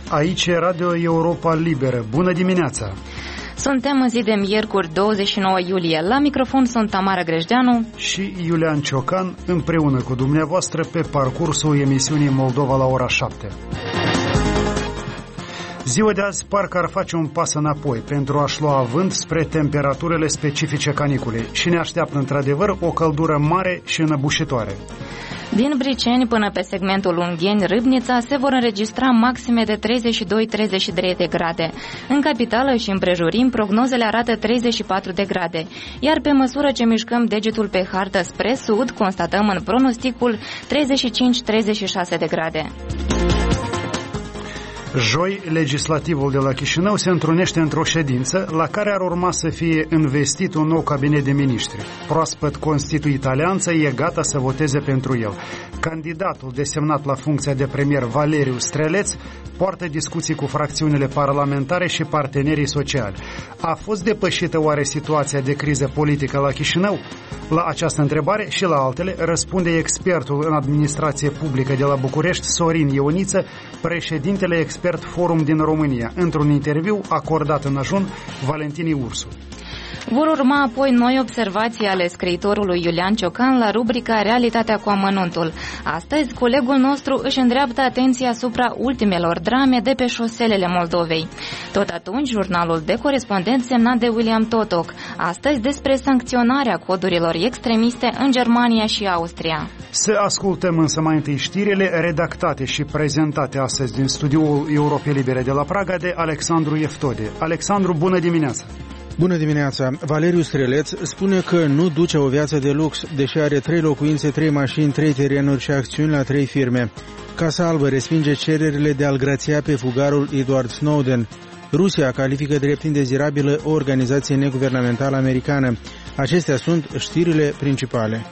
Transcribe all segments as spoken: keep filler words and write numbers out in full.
aici e Radio Europa Liberă. Bună dimineața! Suntem în zi de miercuri, douăzeci și nouă iulie. La microfon sunt Tamara Grejdeanu și Iulian Ciocan, împreună cu dumneavoastră pe parcursul emisiunii Moldova la ora șapte. Ziua de azi parcă ar face un pas înapoi pentru a-și lua avânt spre temperaturile specifice caniculei și ne așteaptă într-adevăr o căldură mare și înăbușitoare. Din Briceni până pe segmentul Ungheni-Râbnița se vor înregistra maxime de treizeci și doi treizeci și trei de grade. În capitală și împrejurim, prognozele arată treizeci și patru de grade. Iar pe măsură ce mișcăm degetul pe hartă spre sud, constatăm în pronosticul treizeci și cinci treizeci și șase de grade. Joi, legislativul de la Chișinău se întrunește într-o ședință la care ar urma să fie investit un nou cabinet de miniștri. Proaspăt constituit alianță e gata să voteze pentru el. Candidatul desemnat la funcția de premier Valeriu Streleț poartă discuții cu fracțiunile parlamentare și partenerii sociali. A fost depășită oare situația de criză politică la Chișinău? La această întrebare și la altele răspunde expertul în administrație publică de la București, Sorin Ioniță, președintele expert Forum din România, într-un interviu acordat în ajun Valentinii Ursu. Vor urma apoi noi observații ale scriitorului Iulian Ciocan la rubrica Realitatea cu amănuntul. Astăzi, colegul nostru își îndreaptă atenția asupra ultimelor drame de pe șoselele Moldovei. Tot atunci, jurnalul de corespondent semnat de William Totoc. Astăzi despre sancționarea codurilor extremiste în Germania și Austria. Să ascultăm însă mai întâi știrile redactate și prezentate astăzi din studioul Europei Libere de la Praga de Alexandru Eftode. Alexandru, bună dimineața! Bună dimineața! Valeriu Streleț spune că nu duce o viață de lux, deși are trei locuințe, trei mașini, trei terenuri și acțiuni la trei firme. Casa Albă respinge cererile de a-l grația pe fugarul Edward Snowden. Rusia califică drept indezirabilă o organizație neguvernamentală americană. Acestea sunt știrile principale.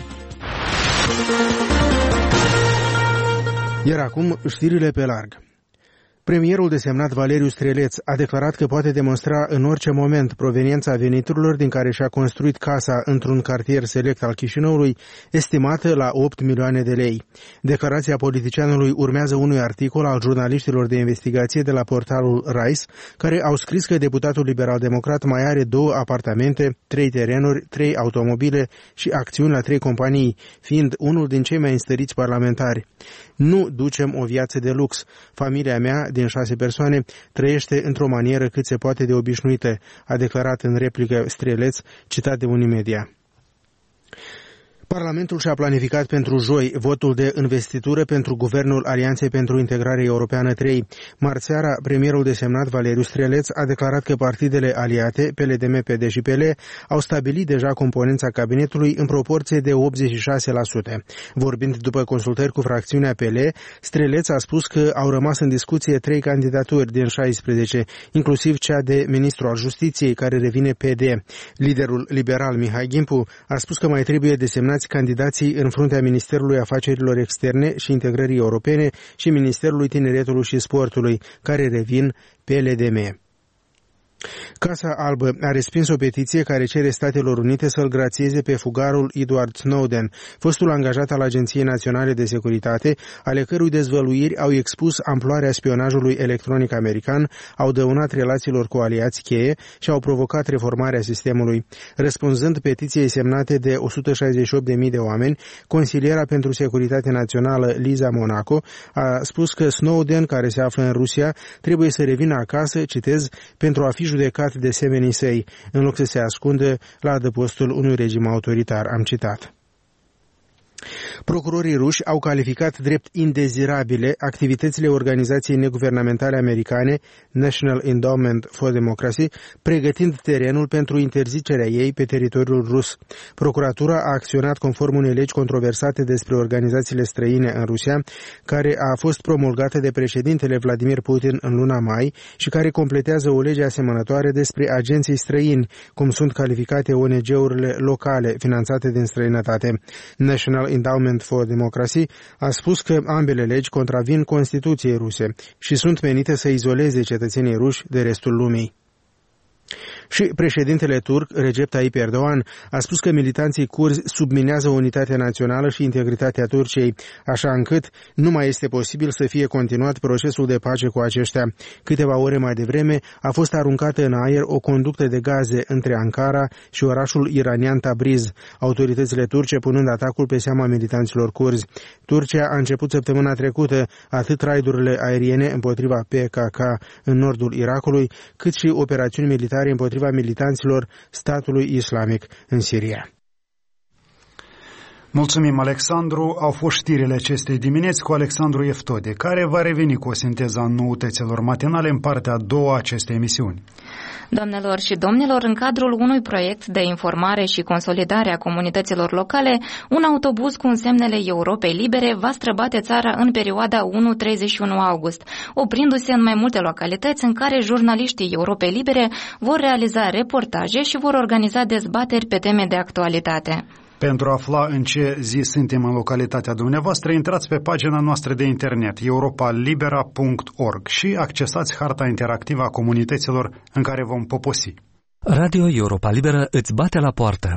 Iar acum știrile pe larg. Premierul desemnat Valeriu Streleț a declarat că poate demonstra în orice moment proveniența veniturilor din care și-a construit casa într-un cartier select al Chișinăului, estimată la opt milioane de lei. Declarația politicianului urmează unui articol al jurnaliștilor de investigație de la portalul Rise, care au scris că deputatul liberal-democrat mai are două apartamente, trei terenuri, trei automobile și acțiuni la trei companii, fiind unul din cei mai înstăriți parlamentari. Nu ducem o viață de lux. Familia mea, din șase persoane, trăiește într-o manieră cât se poate de obișnuită, a declarat în replică Streleț, citat de Unimedia. Parlamentul și-a planificat pentru joi votul de investitură pentru Guvernul Alianței pentru Integrare Europeană trei. Marțeara, premierul desemnat Valeriu Streleț a declarat că partidele aliate, P L D M, P D și P L, au stabilit deja componența cabinetului în proporție de optzeci și șase la sută. Vorbind după consultări cu fracțiunea P L, Streleț a spus că au rămas în discuție trei candidaturi din șaisprezece, inclusiv cea de ministru al Justiției, care revine P D. Liderul liberal Mihai Gimpu a spus că mai trebuie desemnați candidații în fruntea Ministerului Afacerilor Externe și Integrării Europene și Ministerului Tineretului și Sportului, care revin P L D M. Casa Albă a respins o petiție care cere Statelor Unite să-l grațieze pe fugarul Edward Snowden, fostul angajat al Agenției Naționale de Securitate, ale cărui dezvăluiri au expus amploarea spionajului electronic american, au dăunat relațiilor cu aliați cheie și au provocat reformarea sistemului. Răspunzând petiției semnate de o sută șaizeci și opt de mii de oameni, consiliera pentru securitate națională Liza Monaco a spus că Snowden, care se află în Rusia, trebuie să revină acasă, citez, pentru a fi judecat de semenii săi, în loc să se ascundă la adăpostul unui regim autoritar, am citat. Procurorii ruși au calificat drept indezirabile activitățile organizației neguvernamentale americane National Endowment for Democracy, pregătind terenul pentru interzicerea ei pe teritoriul rus. Procuratura a acționat conform unei legi controversate despre organizațiile străine în Rusia, care a fost promulgată de președintele Vladimir Putin în luna mai și care completează o lege asemănătoare despre agenții străini, cum sunt calificate O N G-urile locale finanțate din străinătate. National Endowment for Democracy a spus că ambele legi contravin Constituției ruse și sunt menite să izoleze cetățenii ruși de restul lumii. Și președintele turc, Recep Tayyip Erdogan, a spus că militanții curzi subminează unitatea națională și integritatea Turciei, așa încât nu mai este posibil să fie continuat procesul de pace cu aceștia. Câteva ore mai devreme a fost aruncată în aer o conductă de gaze între Ankara și orașul iranian Tabriz, autoritățile turce punând atacul pe seama militanților curzi. Turcia a început săptămâna trecută atât raidurile aeriene împotriva P K K în nordul Irakului, cât și operațiuni militare împotriva militanților statului islamic în Siria. Mulțumim, Alexandru. Au fost știrile acestei dimineți cu Alexandru Eftode, care va reveni cu o sinteză a noutăților matinale în partea a doua a acestei emisiuni. Doamnelor și domnilor, în cadrul unui proiect de informare și consolidare a comunităților locale, un autobuz cu însemnele Europei Libere va străbate țara în perioada unu treizeci și unu august, oprindu-se în mai multe localități în care jurnaliștii Europei Libere vor realiza reportaje și vor organiza dezbateri pe teme de actualitate. Pentru a afla în ce zi suntem în localitatea dumneavoastră, intrați pe pagina noastră de internet europa libera punct org și accesați harta interactivă a comunităților în care vom poposi. Radio Europa Liberă îți bate la poartă.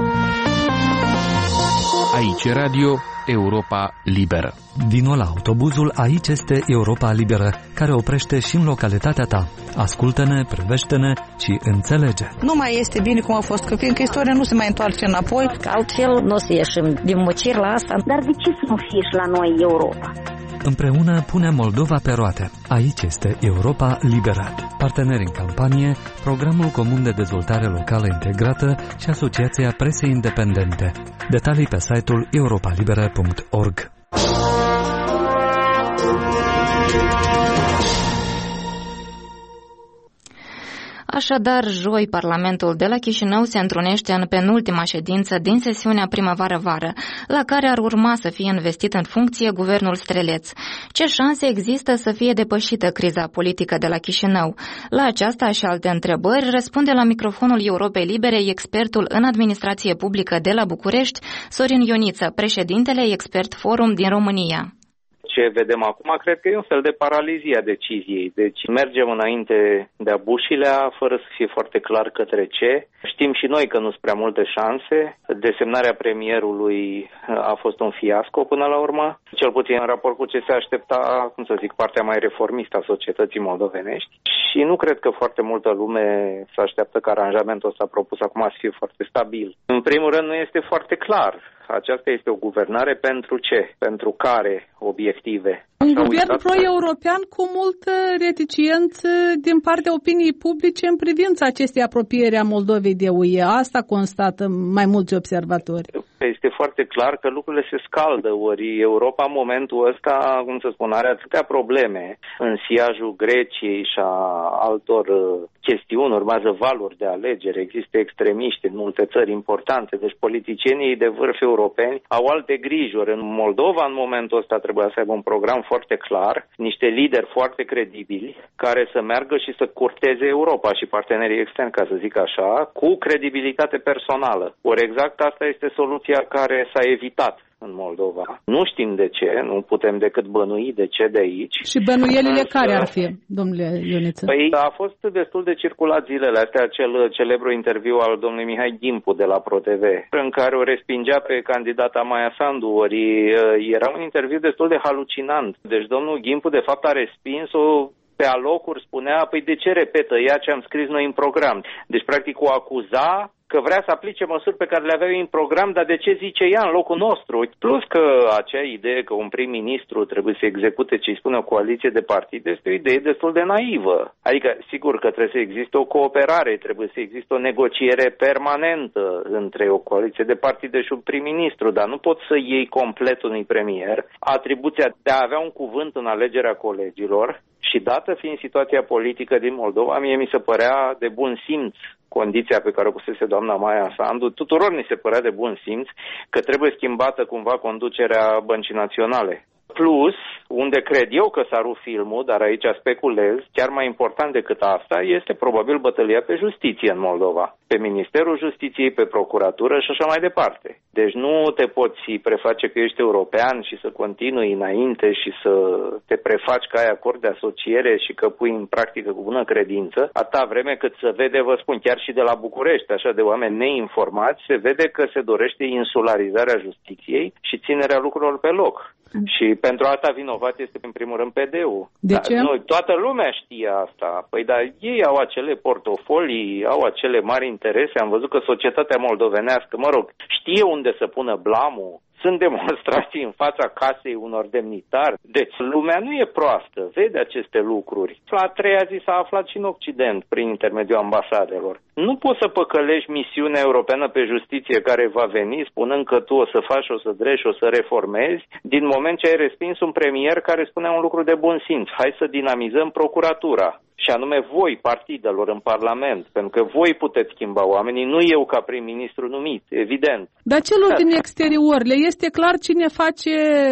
Aici Radio Europa Liberă. Vino la autobuzul Aici este Europa Liberă, care oprește și în localitatea ta. Ascultă-ne, privește-ne și înțelege. Nu mai este bine cum a fost, că fiindcă istoria nu se mai întoarce înapoi. Că altfel nu o să ieșim din mociri la asta. Dar de ce să nu fie și la noi Europa? Împreună punem Moldova pe roate. Aici este Europa Liberă. Parteneri în campanie, Programul Comun de Dezvoltare Locală Integrată și Asociația Presei Independente. Detalii pe site-ul europa libera punct org. Așadar, joi, Parlamentul de la Chișinău se întrunește în penultima ședință din sesiunea primăvară-vară, la care ar urma să fie investit în funcție guvernul Streleț. Ce șanse există să fie depășită criza politică de la Chișinău? La aceasta și alte întrebări răspunde la microfonul Europei Libere expertul în administrație publică de la București, Sorin Ioniță, președintele Expert Forum din România. Ce vedem acum, cred că e un fel de paralizie a deciziei. Deci mergem înainte de-a bușilea, fără să fie foarte clar către ce. Știm și noi că nu sunt prea multe șanse. Desemnarea premierului a fost un fiasco până la urmă, cel puțin în raport cu ce se aștepta, cum să zic, partea mai reformistă a societății moldovenești. Și nu cred că foarte multă lume se așteaptă ca aranjamentul ăsta propus acum să fie foarte stabil. În primul rând, nu este foarte clar. Aceasta este o guvernare pentru ce? Pentru care obiective? Un guvern pro-european cu multă reticență din partea opiniei publice în privința acestei apropieri a Moldovei de U E. Asta constată mai mulți observatori. Este foarte clar că lucrurile se scaldă, ori Europa în momentul ăsta, cum să spun, are atâtea probleme în siajul Greciei și a altor chestiuni, urmează valuri de alegeri, există extremiști în multe țări importante, deci politicienii de vârf europeni au alte grijuri. În Moldova, în momentul ăsta, trebuia să aibă un program foarte clar, niște lideri foarte credibili, care să meargă și să curteze Europa și partenerii externi, ca să zic așa, cu credibilitate personală. Ori exact asta este soluția care s-a evitat în Moldova. Nu știm de ce, nu putem decât bănui de ce de aici. Și bănuielile Însă, care ar fi, domnule Ioniță? Păi a fost destul de circulat zilele astea acel celebru interviu al domnului Mihai Gimpu de la ProTV, în care o respingea pe candidata Maia Sandu, ori era un interviu destul de halucinant. Deci domnul Gimpu de fapt a respins-o pe alocuri, spunea, păi de ce repetă ea ce am scris noi în program? Deci practic o acuza că vrea să aplice măsuri pe care le avea în program, dar de ce zice ea în locul nostru? Plus că acea idee că un prim-ministru trebuie să execute ce îi spune o coaliție de partide este o idee destul de naivă. Adică, sigur că trebuie să existe o cooperare, trebuie să existe o negociere permanentă între o coaliție de partide și un prim-ministru, dar nu poți să iei complet unui premier atribuția de a avea un cuvânt în alegerea colegilor și dată fiind situația politică din Moldova, mie mi se părea de bun simț condiția pe care o pusese doamna Maia Sandu, tuturor ni se părea de bun simț că trebuie schimbată cumva conducerea Băncii Naționale. Plus, unde cred eu că s-a rupt filmul, dar aici speculez, chiar mai important decât asta, este probabil bătălia pe justiție în Moldova. pe Ministerul Justiției, pe procuratură și așa mai departe. Deci nu te poți preface că ești european și să continui înainte și să te prefaci că ai acord de asociere și că pui în practică cu bună credință, atâta vreme cât se vede, vă spun, chiar și de la București, așa de oameni neinformați, se vede că se dorește insularizarea justiției și ținerea lucrurilor pe loc. Și pentru asta vinovat este în primul rând P D-ul. De ce? Dar noi, toată lumea știe asta. Păi dar ei au acele portofolii, au acele mari interese. Am văzut că societatea moldovenească, mă rog, știe unde să pună blamul. Sunt demonstrații în fața casei unor demnitari. Deci lumea nu e proastă, vede aceste lucruri. La a treia zi s-a aflat și în Occident prin intermediul ambasadelor. Nu poți să păcălești misiunea europeană pe justiție care va veni spunând că tu o să faci, o să drești, o să reformezi, din moment ce ai respins un premier care spunea un lucru de bun simț. Hai să dinamizăm procuratura. Și anume voi, partidelor, în Parlament, pentru că voi puteți schimba oamenii, nu eu ca prim-ministru numit, evident. Dar celor din exterior, le este clar cine face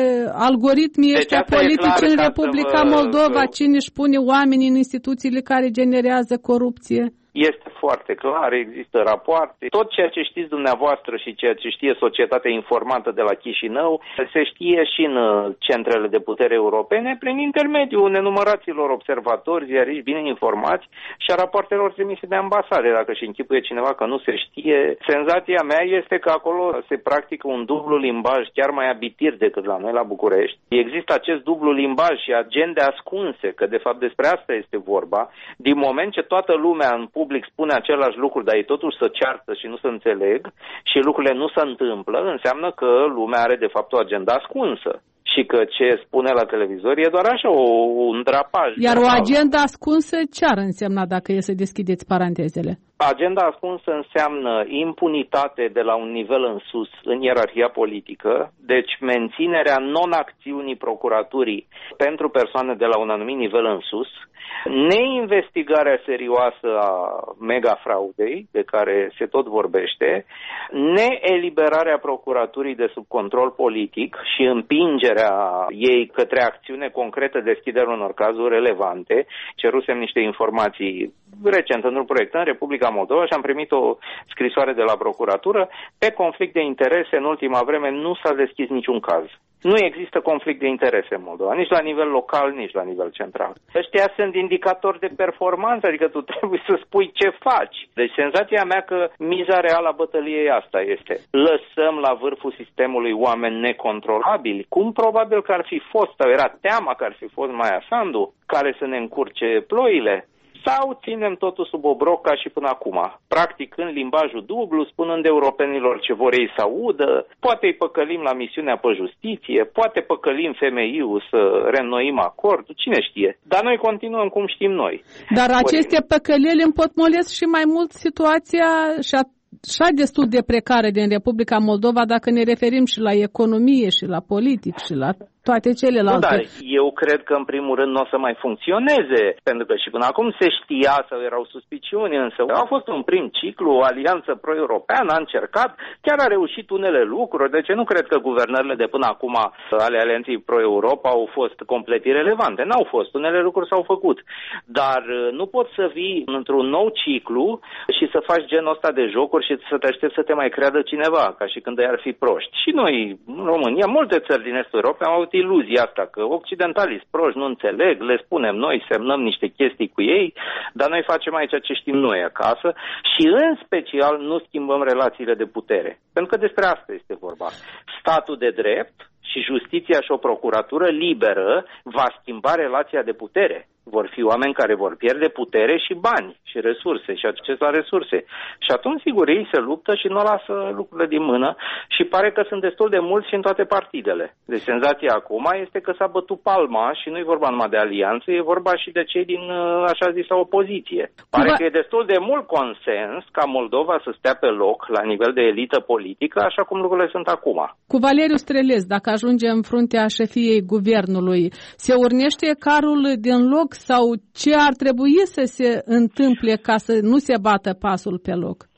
algoritmii ăștia deci politici în Republica vă... Moldova, cine își pune oamenii în instituțiile care generează corupție? Este foarte clar, există rapoarte. Tot ceea ce știți dumneavoastră și ceea ce știe societatea informată de la Chișinău se știe și în centrele de putere europene prin intermediul nenumăraților observatori, ziariști bine informați și a rapoartelor trimise de ambasade. Dacă și închipuie cineva că nu se știe, senzația mea este că acolo se practică un dublu limbaj chiar mai abitir decât la noi la București. Există acest dublu limbaj și agende ascunse, că de fapt despre asta este vorba, din moment ce toată lumea în public spune același lucru, dar ei totuși să ceartă și nu se înțeleg și lucrurile nu se întâmplă, înseamnă că lumea are de fapt o agenda ascunsă. Și că ce spune la televizor e doar așa, o, un drapaj. Iar o agenda ascunsă ce ar însemna dacă e să deschideți parantezele? Agenda ascunsă înseamnă impunitate de la un nivel în sus, în ierarhia politică, deci menținerea non-acțiunii procuraturii pentru persoane de la un anumit nivel în sus, neinvestigarea serioasă a megafraudei, de care se tot vorbește, neeliberarea procuraturii de sub control politic și împingerea ei către acțiune concretă, deschiderea unor cazuri relevante. Cerusem niște informații recent într-un proiect în Republica Moldova și am primit o scrisoare de la procuratură. Pe conflict de interese, în ultima vreme, nu s-a deschis niciun caz. Nu există conflict de interese în Moldova, nici la nivel local, nici la nivel central. Ăștia sunt indicatori de performanță, adică tu trebuie să spui ce faci. Deci senzația mea că miza reală a bătăliei asta este: lăsăm la vârful sistemului oameni necontrolabili, cum probabil că ar fi fost, sau era teama că ar fi fost Maia Sandu, care să ne încurce ploile. Sau ținem totul sub obroc ca și până acum, practicând limbajul dublu, spunând europenilor ce vor ei să audă, poate îi păcălim la misiunea pe justiție, poate păcălim F M I-ul să reînnoim acordul, cine știe. Dar noi continuăm cum știm noi. Dar aceste păcăleli împotmolesc și mai mult situația și a așa destul de precară din Republica Moldova, dacă ne referim și la economie și la politic și la toate celelalte. Nu, dar eu cred că în primul rând nu o să mai funcționeze, pentru că și până acum se știa sau erau suspiciuni, însă a fost un prim ciclu, o alianță pro-europeană, a încercat, chiar a reușit unele lucruri, deci nu cred că guvernările de până acum ale alianței pro-Europa au fost complet irelevante, n-au fost, unele lucruri s-au făcut, dar nu poți să vii într-un nou ciclu și să faci genul ăsta de jocuri și să te aștepți să te mai creadă cineva, ca și când ai ar fi proști. Și noi, în România, multe țări din Estul Europei au avut iluzia asta, că occidentalii sunt proști, nu înțeleg, le spunem noi, semnăm niște chestii cu ei, dar noi facem aici ce știm noi acasă și în special nu schimbăm relațiile de putere. Pentru că despre asta este vorba. Statul de drept și justiția și o procuratură liberă va schimba relația de putere. Vor fi oameni care vor pierde putere și bani și resurse și acces la resurse. Și atunci, sigur, ei se luptă și nu lasă lucrurile din mână și pare că sunt destul de mulți și în toate partidele. Deci senzația acum este că s-a bătut palma și nu e vorba numai de alianță, e vorba și de cei din așa zisă opoziție. Pare că e destul de mult consens ca Moldova să stea pe loc la nivel de elită politică, așa cum lucrurile sunt acum. Cu Valeriu Strelez, dacă ajunge în fruntea șefiei guvernului, se urnește carul din loc sau ce ar trebui să se întâmple ca să nu se bată pasul pe loc?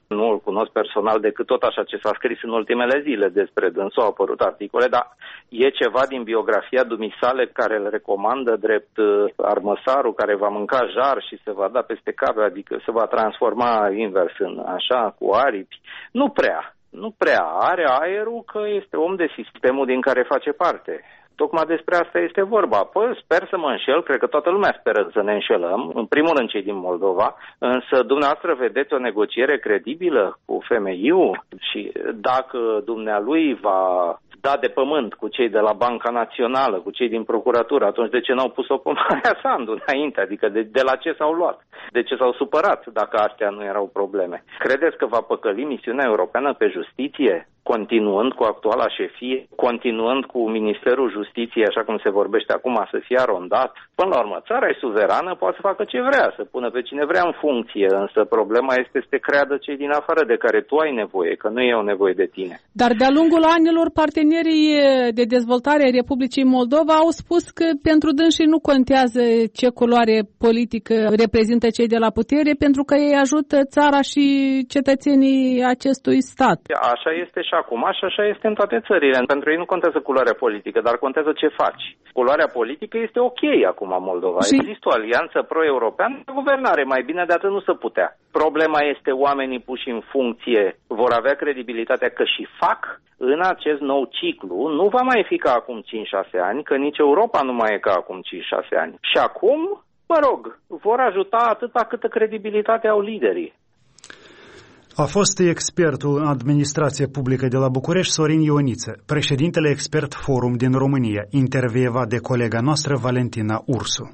Nu îl cunosc personal decât tot așa ce s-a scris în ultimele zile despre dânsul, au apărut articole, dar e ceva din biografia dumisale care îl recomandă drept armăsarul care va mânca jar și se va da peste cap, adică se va transforma invers în așa, cu aripi. Nu prea, nu prea. Are aerul că este om de sistemul din care face parte. Tocmai despre asta este vorba. Păi, sper să mă înșel, cred că toată lumea speră să ne înșelăm, în primul rând cei din Moldova, însă dumneavoastră vedeți o negociere credibilă cu F M I-ul și dacă dumnealui va da de pământ cu cei de la Banca Națională, cu cei din procuratură, atunci de ce n-au pus-o pe Maia Sandu înainte? Adică de, de la ce s-au luat? De ce s-au supărat dacă astea nu erau probleme? Credeți că va păcăli misiunea europeană pe justiție, continuând cu actuala șefie, continuând cu Ministerul Justiției, așa cum se vorbește acum, să fie arondat? Până la urmă, țara e suverană, poate să facă ce vrea, să pună pe cine vrea în funcție, însă problema este să te creadă cei din afară de care tu ai nevoie, că nu e o nevoie de tine. Dar de-a lungul anilor, partenerii de dezvoltare ai Republicii Moldova au spus că pentru dânsii nu contează ce culoare politică reprezintă cei de la putere, pentru că ei ajută țara și cetățenii acestui stat. Așa este și acum, și așa este în toate țările. Pentru ei nu contează culoarea politică, dar contează ce faci. Culoarea politică este ok acum în Moldova. Și... există o alianță pro-europeană de guvernare, mai bine de atât nu se putea. Problema este oamenii puși în funcție vor avea credibilitatea că și fac. În acest nou ciclu nu va mai fi ca acum cinci șase ani, că nici Europa nu mai e ca acum cinci șase ani. Și acum, mă rog, vor ajuta atâta câtă credibilitate au liderii. A fost expertul în administrație publică de la București, Sorin Ioniță, președintele Expert Forum din România, intervievat de colega noastră Valentina Ursu.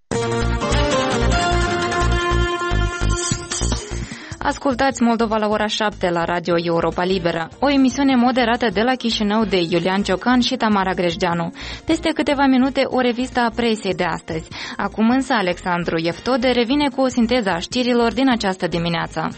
Ascultați Moldova la ora șapte la Radio Europa Liberă, o emisiune moderată de la Chișinău de Iulian Ciocan și Tamara Greșdeanu. Peste câteva minute o revistă a presei de astăzi. Acum însă Alexandru Ieftode revine cu o sinteză a știrilor din această dimineață.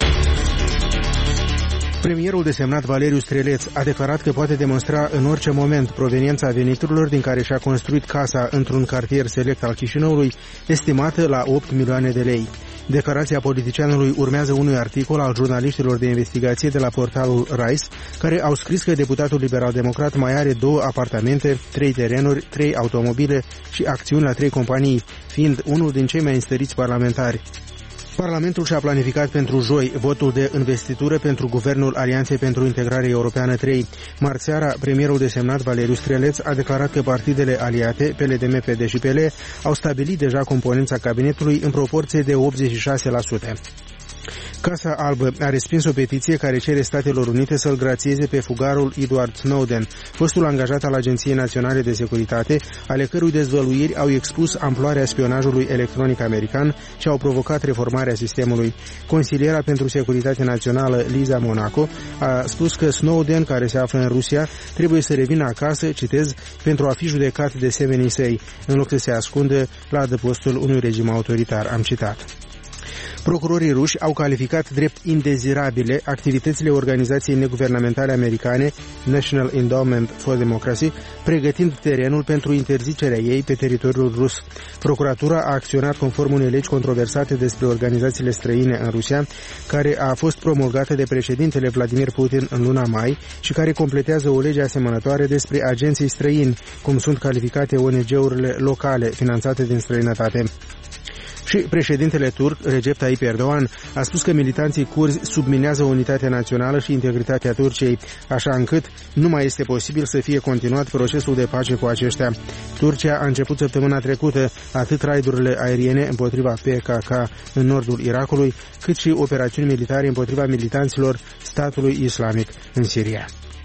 Premierul desemnat Valeriu Streleț a declarat că poate demonstra în orice moment proveniența veniturilor din care și-a construit casa într-un cartier select al Chișinăului, estimată la opt milioane de lei. Declarația politicianului urmează unui articol al jurnaliștilor de investigație de la portalul Rice, care au scris că deputatul liberal-democrat mai are două apartamente, trei terenuri, trei automobile și acțiuni la trei companii, fiind unul din cei mai înstăriți parlamentari. Parlamentul și-a planificat pentru joi votul de investitură pentru Guvernul Alianței pentru Integrare Europeană trei. Marți seara, premierul desemnat Valeriu Streleț a declarat că partidele aliate, P L D M, P D și P L, au stabilit deja componența cabinetului în proporție de optzeci și șase la sută. Casa Albă a respins o petiție care cere Statelor Unite să-l grațieze pe fugarul Edward Snowden, fostul angajat al Agenției Naționale de Securitate, ale cărui dezvăluiri au expus amploarea spionajului electronic american și au provocat reformarea sistemului. Consiliera pentru Securitate Națională, Liza Monaco, a spus că Snowden, care se află în Rusia, trebuie să revină acasă, citez, pentru a fi judecat de semenii săi, în loc să se ascundă la adăpostul unui regim autoritar, am citat. Procurorii ruși au calificat drept indezirabile activitățile organizației neguvernamentale americane National Endowment for Democracy, pregătind terenul pentru interzicerea ei pe teritoriul rus. Procuratura a acționat conform unei legi controversate despre organizațiile străine în Rusia, care a fost promulgată de președintele Vladimir Putin în luna mai și care completează o lege asemănătoare despre agenții străini, cum sunt calificate O N G-urile locale finanțate din străinătate. Și președintele turc, Recep Tayyip Erdogan, a spus că militanții curzi subminează unitatea națională și integritatea Turciei, așa încât nu mai este posibil să fie continuat procesul de pace cu aceștia. Turcia a început săptămâna trecută atât raidurile aeriene împotriva P K K în nordul Irakului, cât și operațiuni militare împotriva militanților statului islamic în Siria.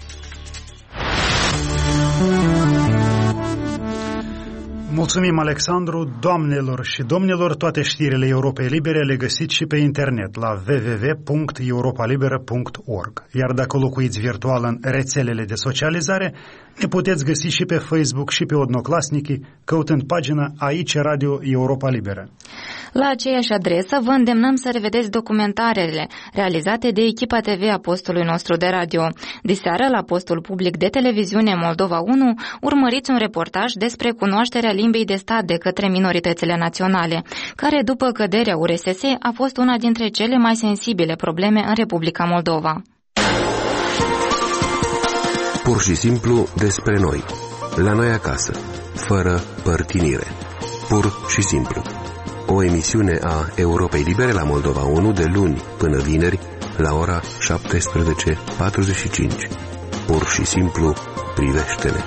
Mulțumim, Alexandru. Doamnelor și domnilor, toate știrile Europei Libere le găsiți și pe internet la w w w punct europa liberă punct org. Iar dacă locuiți virtual în rețelele de socializare, ne puteți găsi și pe Facebook și pe Odnoclasniki, căutând pagina Aici Radio Europa Liberă. La aceeași adresă vă îndemnăm să revedeți documentarele realizate de echipa T V a postului nostru de radio. Diseară, la postul public de televiziune Moldova unu, urmăriți un reportaj despre cunoașterea limbii de stat de către minoritățile naționale, care după căderea U R S S a fost una dintre cele mai sensibile probleme în Republica Moldova. Pur și simplu despre noi, la noi acasă, fără părtinire. Pur și simplu. O emisiune a Europei Libere la Moldova unu de luni până vineri la ora șaptesprezece patruzeci și cinci. Pur și simplu privește-ne.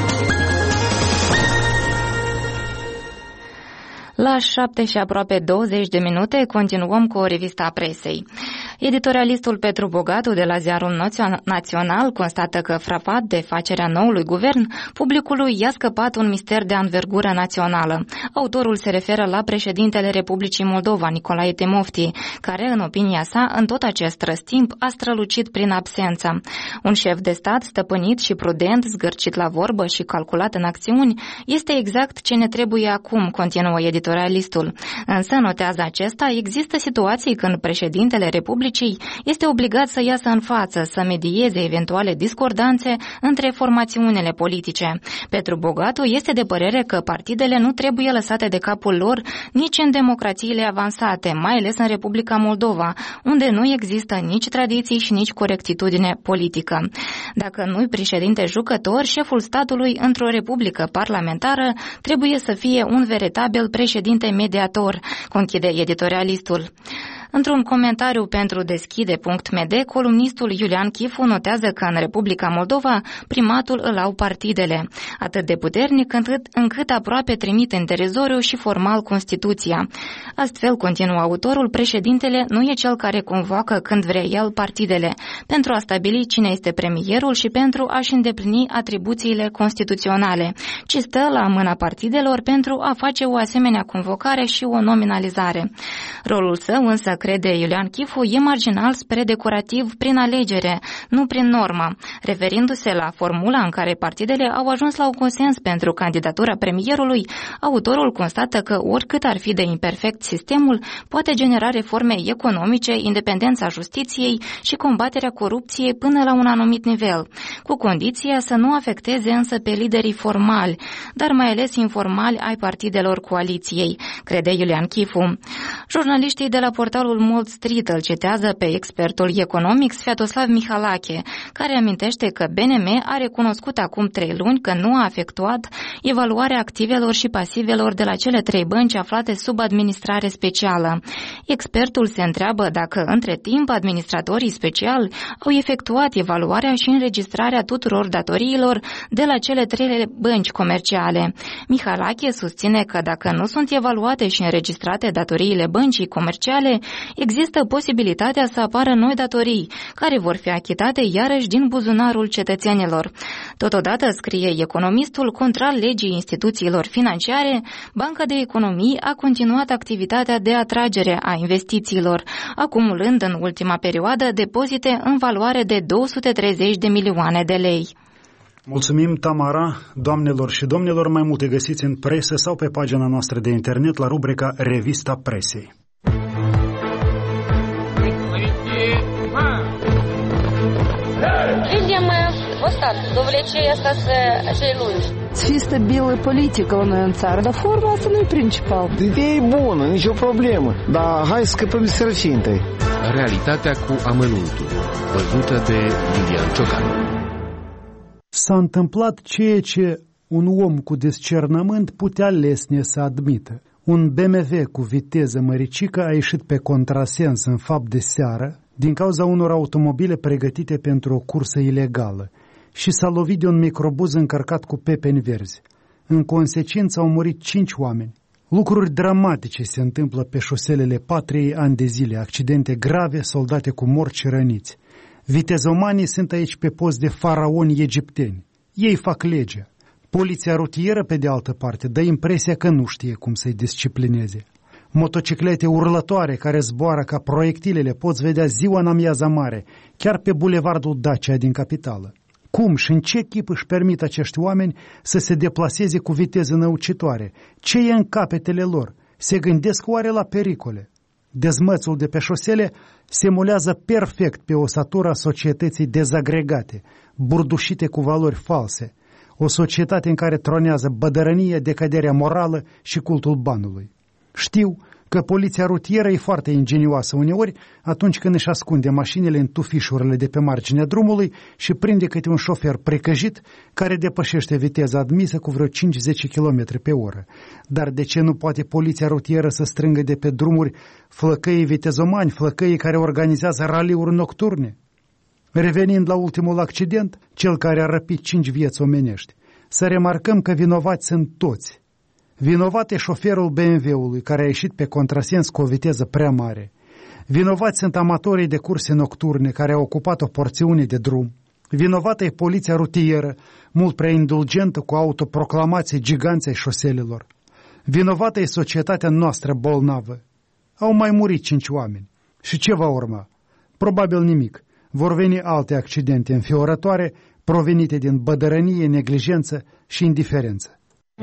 La șapte și aproape douăzeci de minute continuăm cu o revistă a presei. Editorialistul Petru Bogatu de la Ziarul Național constată că, frapat de facerea noului guvern, publicului i-a scăpat un mister de anvergură națională. Autorul se referă la președintele Republicii Moldova, Nicolae Timofti, care, în opinia sa, în tot acest răstimp a strălucit prin absență. Un șef de stat stăpânit și prudent, zgârcit la vorbă și calculat în acțiuni, este exact ce ne trebuie acum, continuă editorialistul. Însă, notează acesta, există situații când președintele Republicii este obligat să iasă în față, să medieze eventuale discordanțe între formațiunile politice. Petru Bogatu este de părere că partidele nu trebuie lăsate de capul lor nici în democrațiile avansate, mai ales în Republica Moldova, unde nu există nici tradiții și nici corectitudine politică. Dacă nu-i președinte jucător, șeful statului într-o republică parlamentară trebuie să fie un veritabil președinte mediator, conchide editorialistul. Într-un comentariu pentru deschide punct m d, columnistul Iulian Chifu notează că în Republica Moldova primatul îl au partidele, atât de puternic încât, încât aproape trimit în teritoriu și formal Constituția. Astfel, continuă autorul, președintele nu e cel care convoacă când vrea el partidele, pentru a stabili cine este premierul și pentru a-și îndeplini atribuțiile constituționale, ci stă la mâna partidelor pentru a face o asemenea convocare și o nominalizare. Rolul său însă, crede Iulian Chifu, e marginal spre decorativ prin alegere, nu prin normă. Referindu-se la formula în care partidele au ajuns la un consens pentru candidatura premierului, autorul constată că oricât ar fi de imperfect sistemul, poate genera reforme economice, independența justiției și combaterea corupției până la un anumit nivel, cu condiția să nu afecteze însă pe liderii formali, dar mai ales informali ai partidelor coaliției, crede Iulian Chifu. Jurnaliștii de la portalul Mold Street îl citează pe expertul economic Sviatoslav Mihalache, care amintește că B N M a recunoscut acum trei luni că nu a efectuat evaluarea activelor și pasivelor de la cele trei bănci aflate sub administrare specială. Expertul se întreabă dacă între timp administratorii speciali au efectuat evaluarea și înregistrarea tuturor datoriilor de la cele trei bănci comerciale. Mihalache susține că dacă nu sunt evaluate și înregistrate datoriile băncii comerciale, există posibilitatea să apară noi datorii, care vor fi achitate iarăși din buzunarul cetățenilor. Totodată, scrie economistul, contrar legii instituțiilor financiare, Banca de Economii a continuat activitatea de atragere a investițiilor, acumulând în ultima perioadă depozite în valoare de două sute treizeci de milioane de lei. Mulțumim, Tamara. Doamnelor și domnilor, mai multe găsiți în presă sau pe pagina noastră de internet la rubrica Revista Presei. Видим остатки, довлечение остаться celui. Să fie stabilă politică la noi în țară, dar forma asta nu e principal. Ideea e bună, nicio problemă, dar hai să scăpăm de sărăcie întâi. Realitatea cu amănuntul, văzută de Lilian Ciocan. S-a întâmplat ceea ce un om cu discernământ putea lesne să admită. Un B M W cu viteză măricică a ieșit pe contrasens în fapt de seară din cauza unor automobile pregătite pentru o cursă ilegală și s-a lovit de un microbuz încărcat cu pepeni verzi. În consecință au murit cinci oameni. Lucruri dramatice se întâmplă pe șoselele patriei ani de zile, accidente grave, soldate cu morți și răniți. Vitezomanii sunt aici pe post de faraoni egipteni. Ei fac legea. Poliția rutieră, pe de altă parte, dă impresia că nu știe cum să-i disciplineze. Motociclete urlătoare care zboară ca proiectilele poți vedea ziua în amiaza mare, chiar pe bulevardul Dacia din capitală. Cum și în ce chip își permit acești oameni să se deplaseze cu viteză năucitoare? Ce e în capetele lor? se gândesc oare la pericole. Dezmățul de pe șosele simulează perfect pe osatura societății dezagregate, burdușite cu valori false, o societate în care tronează bădărănie, decăderea morală și cultul banului. Știu că poliția rutieră e foarte ingenioasă uneori atunci când își ascunde mașinile în tufișurile de pe marginea drumului și prinde câte un șofer precăjit care depășește viteza admisă cu vreo cinci-zece kilometri pe oră. Dar de ce nu poate poliția rutieră să strângă de pe drumuri flăcăii vitezomani, flăcăii care organizează raliuri nocturne? Revenind la ultimul accident, cel care a răpit cinci vieți omenești, să remarcăm că vinovați sunt toți. Vinovat e șoferul B M W-ului care a ieșit pe contrasens cu o viteză prea mare. Vinovați sunt amatorii de curse nocturne care au ocupat o porțiune de drum. Vinovată e poliția rutieră, mult prea indulgentă cu autoproclamații giganți ai șoselelor. Vinovată e societatea noastră bolnavă. Au mai murit cinci oameni. Și ce va urma? Probabil nimic. Vor veni alte accidente înfiorătoare provenite din bădărănie, neglijență și indiferență.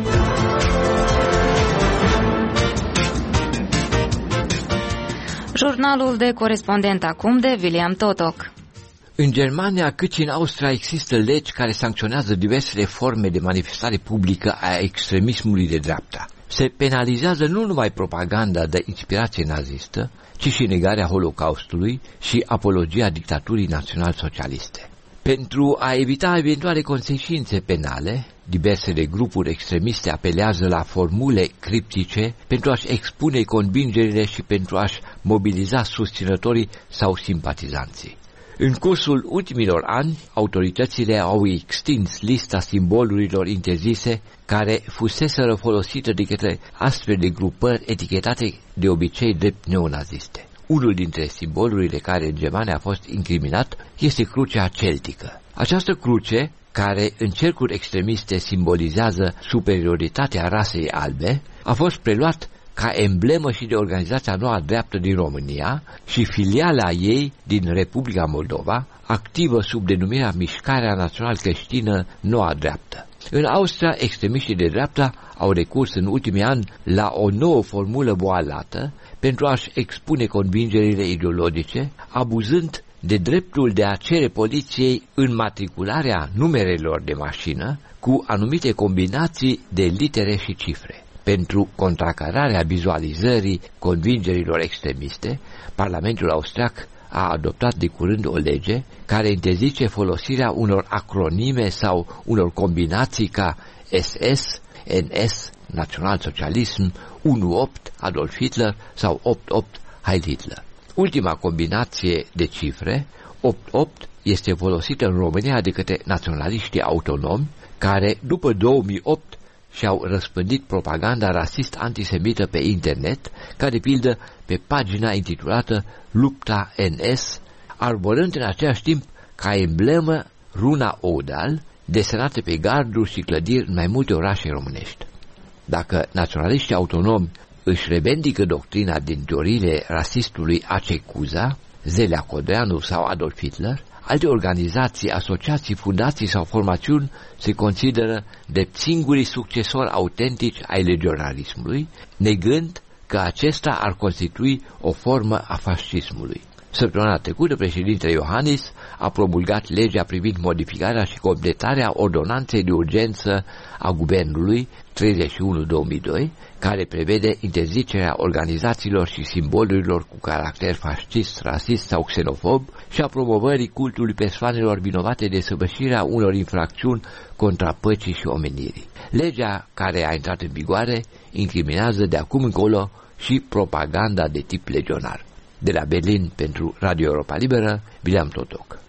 Jurnalul de corespondent acum de William Totok. În Germania, cât și în Austria, există legi care sancționează diversele forme de manifestare publică a extremismului de dreapta. Se penalizează nu numai propaganda de inspirație nazistă, ci și negarea Holocaustului și apologia dictaturii național-socialiste. Pentru a evita eventuale consecințe penale, diversele grupuri extremiste apelează la formule criptice pentru a-și expune convingerile și pentru a-și mobiliza susținătorii sau simpatizanții. În cursul ultimilor ani, autoritățile au extins lista simbolurilor interzise care fuseseră folosite de către astfel de grupări etichetate de obicei drept neonaziste. Unul dintre simbolurile care în Germania a fost incriminat este crucea celtică. Această cruce, care în cercuri extremiste simbolizează superioritatea rasei albe, a fost preluat ca emblemă și de organizația Noua Dreaptă din România și filiala ei din Republica Moldova, activă sub denumirea Mișcarea Național Creștină Noua Dreaptă. În Austria, extremiștii de dreapta au recurs în ultimii ani la o nouă formulă boalată pentru a-și expune convingerile ideologice, abuzând de dreptul de a cere poliției înmatricularea numerelor de mașină cu anumite combinații de litere și cifre. Pentru contracararea vizualizării convingerilor extremiste, Parlamentul austriac a adoptat de curând o lege care interzice folosirea unor acronime sau unor combinații ca S S, N S, Național-Socialism, unu opt, Adolf Hitler sau opt opt, Heil Hitler. Ultima combinație de cifre, opt opt, este folosită în România de către naționaliștii autonomi care, după două mii opt, și-au răspândit propaganda rasist-antisemită pe internet, ca de pildă pe pagina intitulată Lupta N S, arborând în același timp ca emblemă runa Odal, desenată pe garduri și clădiri în mai multe orașe românești. Dacă naționaliștii autonomi își revendică doctrina din teoriile rasistului A C. Cuza, Zelea Codreanu sau Adolf Hitler, alte organizații, asociații, fundații sau formațiuni se consideră de singurii succesori autentici ai legionarismului, negând că acesta ar constitui o formă a fascismului. Săptămâna trecută, președintele Iohannis a promulgat legea privind modificarea și completarea ordonanței de urgență a Guvernului treizeci și unu două mii doi, care prevede interzicerea organizațiilor și simbolurilor cu caracter fascist, rasist sau xenofob și a promovării cultului persoanelor vinovate de săvârșirea unor infracțiuni contra păcii și omenirii. Legea care a intrat în vigoare incriminează de acum încolo și propaganda de tip legionar. De la Berlin pentru Radio Europa Liberă, William Totok.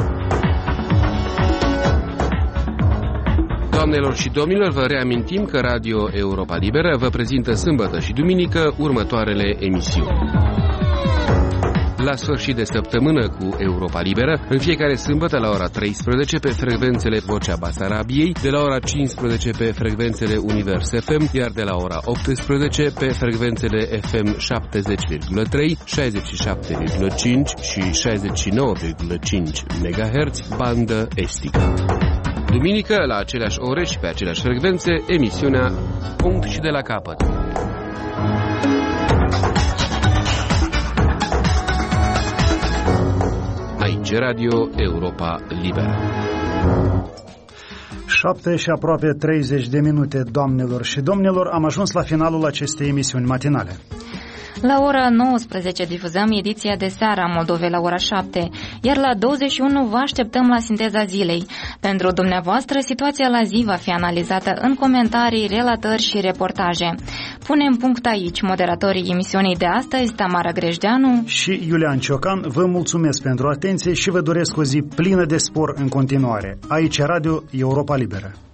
Doamnelor și domnilor, vă reamintim că Radio Europa Liberă vă prezintă sâmbătă și duminică următoarele emisiuni. La sfârșit de săptămână cu Europa Liberă, în fiecare sâmbătă la ora treisprezece pe frecvențele Vocea Basarabiei, de la ora cincisprezece pe frecvențele Univers F M, iar de la ora optsprezece pe frecvențele F M șaptezeci virgulă trei, șaizeci și șapte virgulă cinci și șaizeci și nouă virgulă cinci megahertz, bandă estică. Duminică, la aceleași ore și pe aceleași frecvențe, emisiunea Punct și de la capăt. de Radio Europa Liberă. șapte și aproape treizeci de minute, doamnelor și domnilor, am ajuns la finalul acestei emisiuni matinale. La ora nouăsprezece difuzăm ediția de seară a Moldovei la ora șapte, iar la douăzeci și unu vă așteptăm la sinteza zilei. Pentru dumneavoastră, situația la zi va fi analizată în comentarii, relatări și reportaje. Punem punct aici. Moderatorii emisiunii de astăzi, Tamara Grejdeanu și Iulian Ciocan, vă mulțumesc pentru atenție și vă doresc o zi plină de spor în continuare. Aici Radio Europa Liberă.